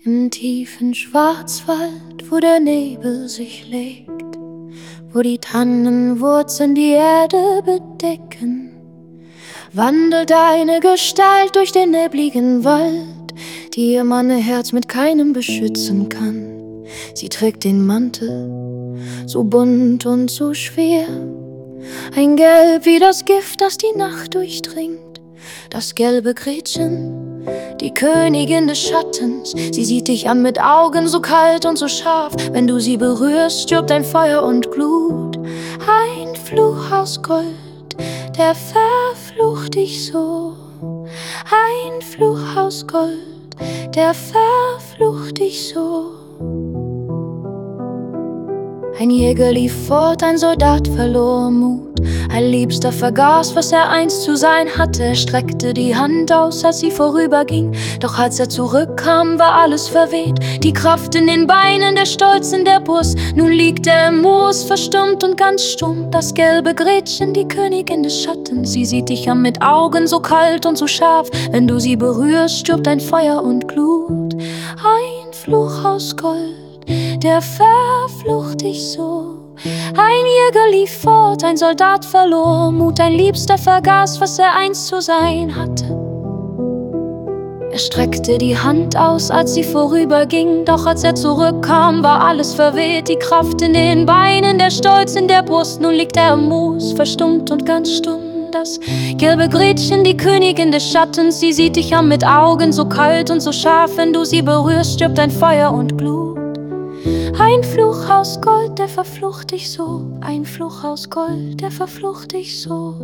Im tiefen Schwarzwald, wo der Nebel sich legt, wo die Tannenwurzeln die Erde bedecken, wandelt eine Gestalt durch den nebligen Wald, die ihr Manneherz mit keinem beschützen kann. Sie trägt den Mantel, so bunt und so schwer, ein Gelb wie das Gift, das die Nacht durchdringt. Das gelbe Gretchen, die Königin des Schattens, sie sieht dich an mit Augen so kalt und so scharf. Wenn du sie berührst, stirbt ein Feuer und Glut. Ein Fluch aus Gold, der verflucht dich so. Ein Fluch aus Gold, der verflucht dich so. Ein Jäger lief fort, ein Soldat verlor Mut. Ein Liebster vergaß, was er einst zu sein hatte. Er streckte die Hand aus, als sie vorüberging. Doch als er zurückkam, war alles verweht. Die Kraft in den Beinen, der Stolz in der Brust. Nun liegt er im Moos, verstummt und ganz stumm. Das gelbe Gretchen, die Königin des Schattens. Sie sieht dich an mit Augen so kalt und so scharf. Wenn du sie berührst, stirbt ein Feuer und Glut. Ein Fluch aus Gold, der verflucht dich so. Ein Jäger lief fort, ein Soldat verlor Mut. Ein Liebster vergaß, was er einst zu sein hatte. Er streckte die Hand aus, als sie vorüberging. Doch als er zurückkam, war alles verweht. Die Kraft in den Beinen, der Stolz in der Brust. Nun liegt er im Moos, verstummt und ganz stumm. Das gelbe Gretchen, die Königin des Schattens, sie sieht dich an mit Augen so kalt und so scharf. Wenn du sie berührst, stirbt ein Feuer und Glut. Ein Fluch aus Gold, der verflucht dich so. Ein Fluch aus Gold, der verflucht dich so.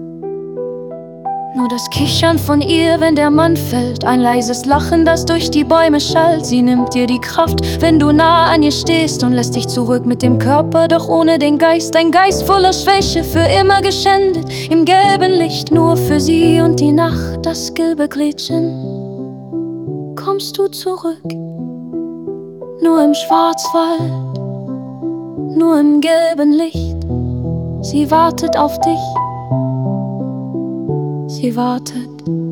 Nur das Kichern von ihr, wenn der Mann fällt, ein leises Lachen, das durch die Bäume schallt. Sie nimmt dir die Kraft, wenn du nah an ihr stehst, und lässt dich zurück mit dem Körper, doch ohne den Geist. Ein Geist voller Schwäche, für immer geschändet, im gelben Licht, nur für sie und die Nacht. Das gelbe Gretchen, kommst du zurück? Nur im Schwarzwald, nur im gelben Licht. Sie wartet auf dich, sie wartet